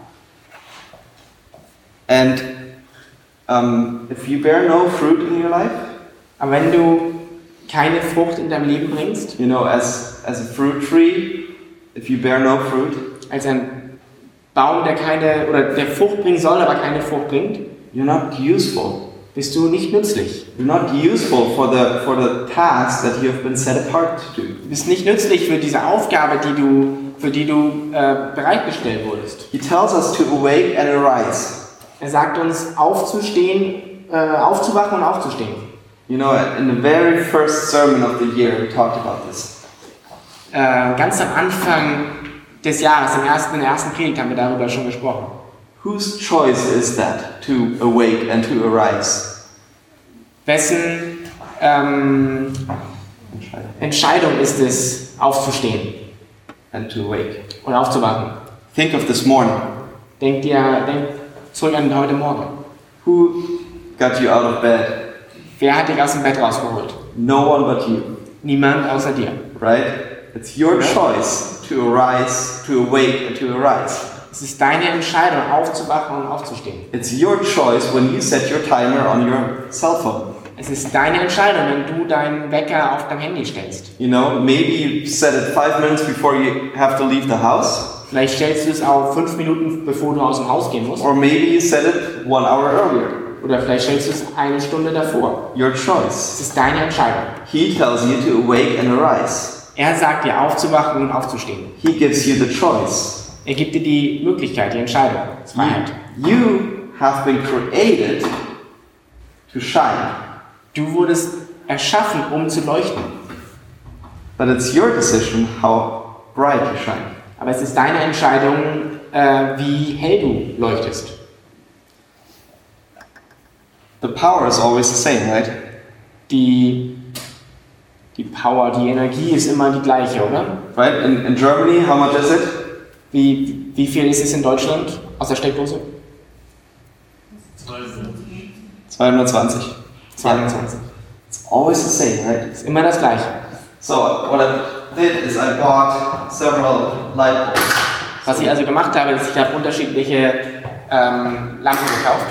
And um, if you bear no fruit in your life, Aber wenn du keine Frucht in deinem Leben bringst, you know, as, as a fruit tree, if you bear no fruit, als ein Baum, der keine oder der Frucht bringen soll, aber keine Frucht bringt, you're not useful. bist du nicht nützlich. You're not useful for the, for the task that you have been set apart to do. Du bist nicht nützlich für diese Aufgabe, die du, für die du äh, bereitgestellt wurdest. He tells us to awake and arise. Er sagt uns, aufzustehen, äh, aufzuwachen und aufzustehen. You know, in the very first sermon of the year, we talked about this. Äh, ganz am Anfang des Jahres, im ersten, in der ersten Predigt, haben wir darüber schon gesprochen. Whose choice is that, to awake and to arise? Wessen ähm, Entscheidung ist es, aufzustehen And to awake. und aufzuwachen? Think of this morning. Denkt ihr, denkt zurück an heute Morgen. Who got you out of bed? Wer hat dich aus dem Bett rausgeholt? No one but you, Niemand außer dir. right? It's your choice to arise, to awake and to arise. Es ist deine Entscheidung, aufzuwachen und aufzustehen. It's your choice when you set your timer on your cell phone. Es ist deine Entscheidung, wenn du deinen Wecker auf dein Handy stellst. You know, maybe you set it five minutes before you have to leave the house. Vielleicht stellst du es auf fünf Minuten, bevor du aus dem Haus gehen musst. Or maybe you set it one hour earlier. Oder vielleicht stellst du es eine Stunde davor. Your Es choice. ist deine Entscheidung. He tells you to awake and arise. Er sagt dir aufzuwachen und aufzustehen. He gives you the choice. Er gibt dir die Möglichkeit, die Entscheidung, die Freiheit. You, you have been created to shine. Du wurdest erschaffen, um zu leuchten. But it's your decision how bright you shine. Aber es ist deine Entscheidung, äh, wie hell du leuchtest. The power is always the same, right? Die, die Power, die Energie ist immer die gleiche, oder? Right? In, in Germany, how much is it? Wie, wie viel ist es in Deutschland aus der Steckdose? zweihundertzwanzig. zweiundzwanzig. It's always the same, right? Ist immer das Gleiche. So what I did is I bought several light bulbs. Was ich also gemacht habe, ist, ich habe unterschiedliche ähm, Lampen gekauft.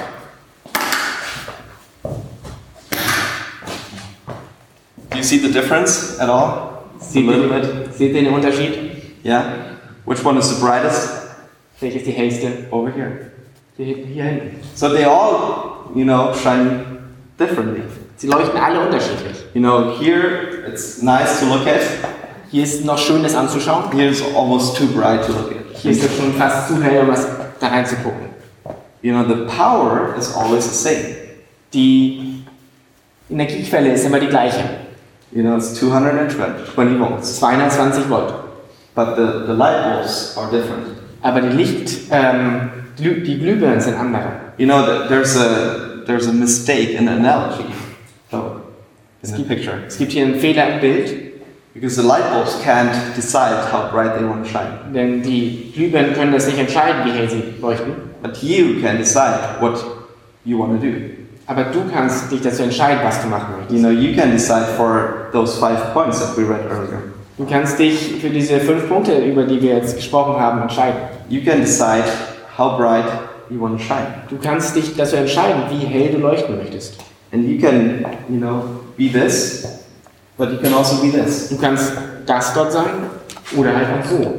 Do you see the difference at all? Seht ihr, seht ihr den Unterschied? Yeah? Which one is the brightest? Welche ist die hellste? Over here. Hier, hier hinten. So they all, you know, shine differently. Sie leuchten alle unterschiedlich. You know, here it's nice to look at. Hier ist noch schön, das anzuschauen. Here it's almost too bright to look at. Hier ist es schon fast zu hell, um was da reinzugucken. You know, the power is always the same. Die Energiequelle ist immer die gleiche. You know, it's two hundred twenty volts. zweihundertzwanzig Volt. But the, the light bulbs are different. Aber die Licht, ähm, die die Glühbirnen sind andere. You know, th- there's a there's a mistake in the analogy. So, in the picture. Es gibt hier einen Fehler im Bild, Because the light bulbs can't decide how bright they want to shine. denn die Glühbirnen können das nicht entscheiden, wie hell sie leuchten. But you can decide what you want to do. Aber du kannst dich dazu entscheiden, was du machen möchtest. You know, you can decide for those five points that we read earlier. Du kannst dich für diese fünf Punkte, über die wir jetzt gesprochen haben, entscheiden. You can decide how bright you want to shine. Du kannst dich dazu entscheiden, wie hell du leuchten möchtest. And you can, you know, be this, but you can also be this. Du kannst das dort sein oder halt auch so.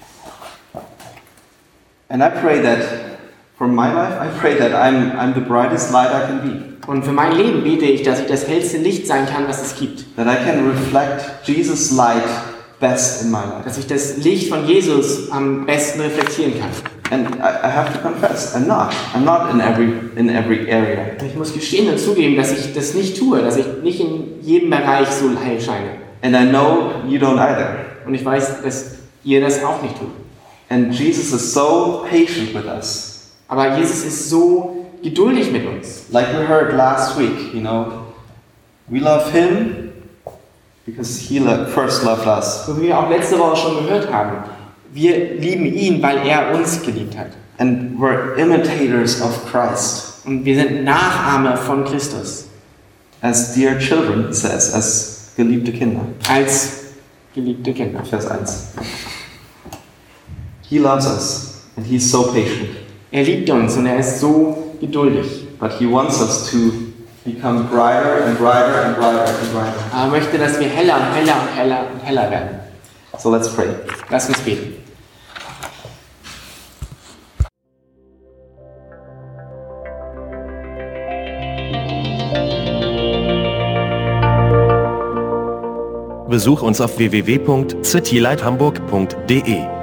And I pray that for my life, I pray that I'm I'm the brightest light I can be. Und für mein Leben bete ich, dass ich das hellste Licht sein kann, was es gibt. That I can reflect Jesus' light best in my life. Dass ich das Licht von Jesus am besten reflektieren kann. And I, I have to confess, I'm not. I'm not in every in every area. Ich muss gestehen und zugeben, dass ich das nicht tue, dass ich nicht in jedem Bereich so hell scheine. And I know you don't either. Und ich weiß, dass ihr das auch nicht tut. And Jesus is so patient with us. Aber Jesus ist so geduldig mit uns. Like we heard last week, you know, we love Him because He lo- first loved us. So wie wir auch letzte Woche schon gehört haben. Wir lieben ihn, weil er uns geliebt hat. And we're imitators of Christ. Und wir sind Nachahmer von Christus. As dear children, it says, as geliebte Kinder. Als geliebte Kinder. Vers eins. He loves us and He's so patient. Er liebt uns und er ist so geduldig. But He wants us to become brighter and brighter and brighter and brighter. Aber er möchte, dass wir heller und heller und heller und heller werden. So let's pray. Lass uns beten. Besuch uns auf w w w punkt citylighthamburg punkt d e.